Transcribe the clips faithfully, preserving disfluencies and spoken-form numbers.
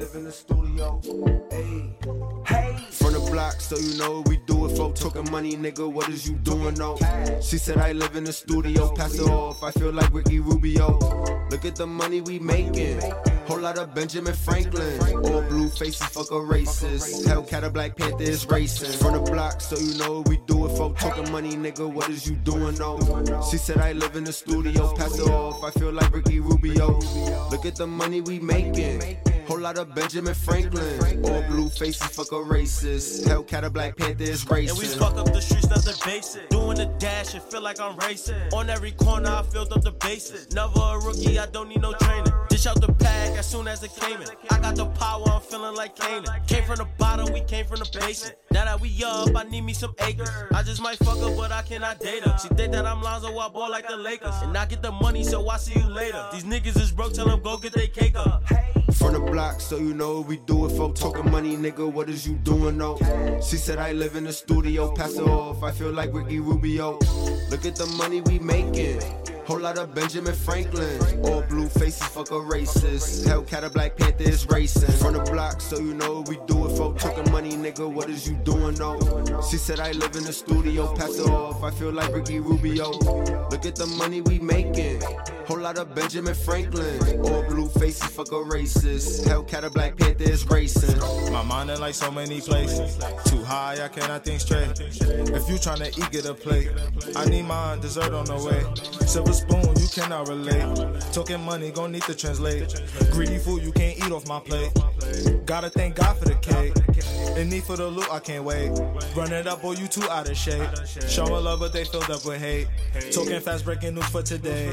live in the studio. Hey, hey. From the block, so you know we do it for talking money, nigga. What is you doing, though? She said I live in the studio. Pass it off, I feel like Ricky Rubio. Look at the money we making. Whole lot of Benjamin Franklin. All blue faces, fuck a racist. Hellcat or Black Panther is racing. From the block, so you know we do it for talking money, nigga. What is you doing, though? She said I live in the studio. Pass it off, I feel like Ricky Rubio. Look at the money we making. Whole lot of Benjamin Franklin. All blue faces, fuck a racist. Hellcat or Black Panther is racing. And we fuck up the streets, nothing basic. Doing the dash and feel like I'm racing. On every corner, I filled up the bases. Never a rookie, I don't need no training. Dish out the pack as soon as it came in. I got the power, I'm feeling like Canaan. Came from the bottom, we came from the basement. Now that we up, I need me some acres. I just might fuck her, but I cannot date her. She think that I'm Lonzo, I ball like the Lakers. And I get the money, so I see you later. These niggas is broke, tell them go get they cake up. From the block, so you know we do it for talking money, nigga. What is you doing, though? She said I live in the studio. Pass it off, I feel like Ricky Rubio. Look at the money we making. Whole lot of Benjamin Franklin. All blue faces, fuck a racist. Hellcat or Black Panther is racing. From the block, so you know we do it for talking money, nigga. What is you doing, though? She said I live in the studio. Pass it off, I feel like Ricky Rubio. Look at the money we making. Whole lot of Benjamin Franklin. All blue faces, fuck a racist. Hellcat or Black Panther is racing. My mind in like so many places. Too high, I cannot think straight. If you tryna eat, get a plate. I need mine, dessert on the way. Silver spoon, you cannot relate. Talking money, gon' need to translate. Greedy fool, you can't eat off my plate. Gotta thank God for the cake. In need for the loot, I can't wait. Run it up, boy, you too out of shape. Showing love, but they filled up with hate. Talking fast, breaking news for today.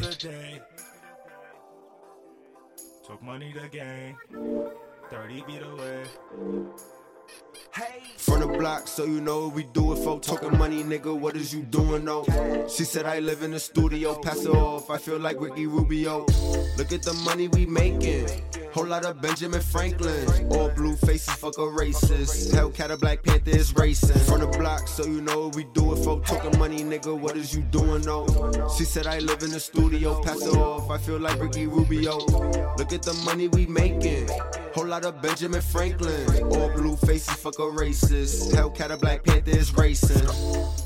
Took money to gang. thirty feet away. From the block, so you know we do it for talking money, nigga. What is you doing, though? She said I live in the studio. Pass it off, I feel like Ricky Rubio. Look at the money we making. Whole lot of Benjamin Franklin. All blue faces, fuck a racist. Hellcat or Black Panther is racing. From the block, so you know we do it for talking money, nigga. What is you doing, though? She said I live in the studio. Pass it off, I feel like Ricky Rubio. Look at the money we making. Whole lot of Benjamin Franklin. All blue faces, fuck a racist. Hellcat or Black Panther is racing.